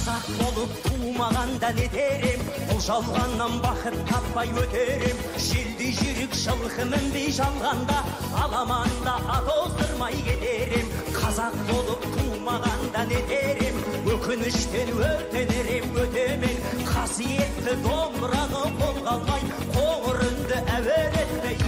Қазақ болып тумағанда не дерем, бұл жалғаннан бақыт таппай өтерем. Желдей жүйрік жылқы мінбей жалғанда, аламанда ат оздырмай кетерем. Қазақ болып тумағанда не дерем, өкініштен өртенерем өтемен. Қасиетті домбыраны қолға алмай, қоңыр үнді әуелетпей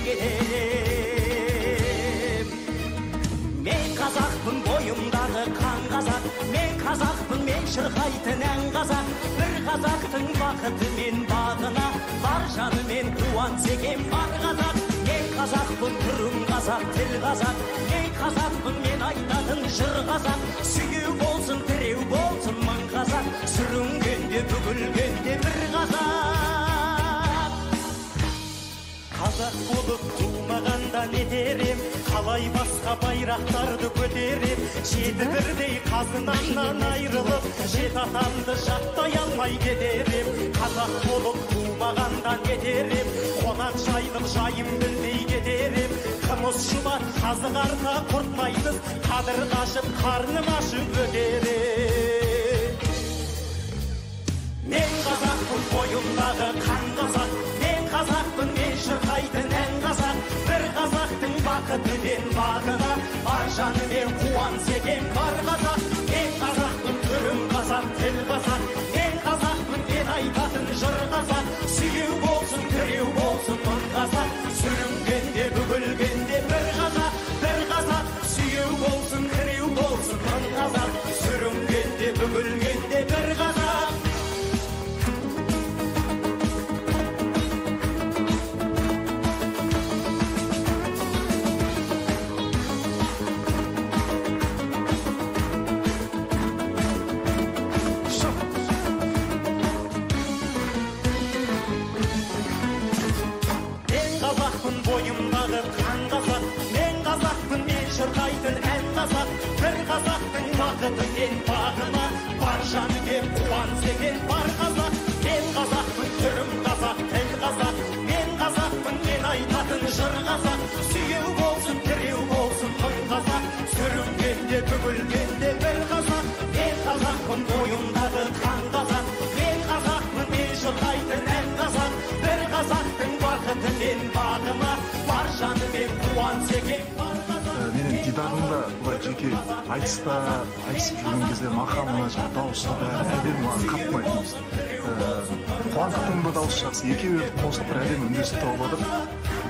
кетерем. Мен қазақпын, бойымдағы қан қазақ, мен қазақпын, мен шырқайтын ән қазақ. Бір қазақтың бақыты мен бағына, бар жанымен қуанса екен бар қазақ. Мен қазақпын, түрім қазақ, тіл қазақ, мен қазақпын, мен айтатын жыр қазақ. Сүйеу болсын, тіреу болсын мың қазақ, сүрінгенде бүгілгенде бір қазақ. Қазақ болып тумағанда не дерем, қалай басқа байрақтарды көтерем. Жеті бірдей қазынамнан айрылып, жет атамды жаттай алмай кетерем. Қазақ болып тумағанда не дерем, қонақ жайдым жайым білмей кетерем. Қымыз шұбат қазы қарта құртмайтын, қадыр қашып қарным ашып өтерем. Мен қазақпын, бойымдағы қан қазақ, мен қазақпын, мен шырқайтын ән қазақ. Бір қазақтың бақыты мен бағына, бар жанымен қуанса екен бар қазақ. Мен қазақпын, түрім қазақ, тіл қазақ, мен қазақпын, мен айтатын жыр қазақ. Сүйеу болсын, тіреу болсын мың қазақ, сүрінгенде бүгілгенде бір қазақ. Бір қазақ, сүйеу болсын, тіреу болсын мың қазақ, сүрінгенде бүгілгенде бір қазақ. Бойымдағы қан қазақ, мен қазақпын, мен шырқайтын ән қазақ. Бір қазақтың бақыты мен бағына, бар жанымен қуанса екен бар қазақ. Мен қазақпын, түрім қазақ, тіл қазақ, мен қазақпын, мен айтатын жыр қазақ. Сүйеу болсын, тіреу болсын мың қазақ, сүрінгенде бүгілгенде бір қазақ. Мен қазақпын, бойымдағы қан қазақ, мен қазақпын, мен шырқайтын ән қазақ. Бір қазақтың бақыты мен бағына, бар жанымен қуанса екен бар қазақ. Менің дидарымда былай жеке айтыста айтысып жүрген кезде мақамына жаңағы дауысы бәрі әдемі маған қатты ұнайды. Қуандықтың да дауысы жақсы, екеуі қосылып бір әдемі үндестік тауып отыр.